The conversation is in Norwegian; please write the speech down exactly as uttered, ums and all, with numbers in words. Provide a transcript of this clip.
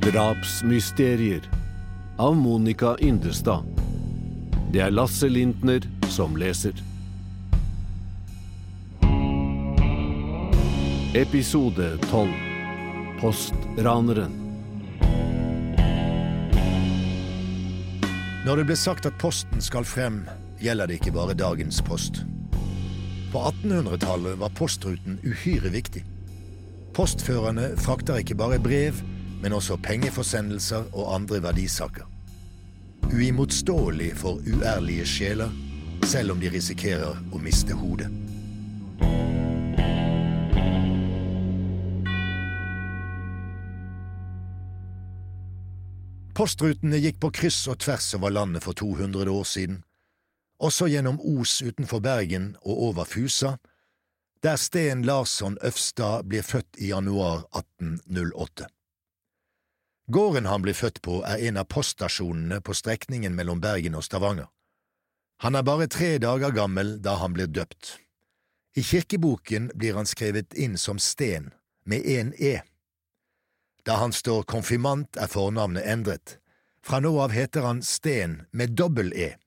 Drapsmysterier av Monica Yndestad. Det er Lasse Lintner som leser. Episode tolv. Postraneren. Når det ble sagt at posten skal frem, gjelder det ikke bare dagens post. På attenhundretallet var postruten uhyre viktig. Postførerne frakter ikke bare brev, men også pengeforsendelser og andre verdisaker. Uimotståelig for uærlige sjeler, selv om de risikerer å miste hodet. Postrutene gikk på kryss og tvers over landet for to hundre år siden, også gjennom Os utenfor Bergen og over Fusa, der Sten Larsson Øfstad ble født i januar atten null åtte. Gården han ble født på er en av poststasjonene på strekningen mellom Bergen og Stavanger. Han er bare tre dager gammel da han blir døpt. I kirkeboken blir han skrevet inn som Sten, med en E. Da han står konfirmant er fornavnet endret. Fra nå av heter han Sten med dobbel E.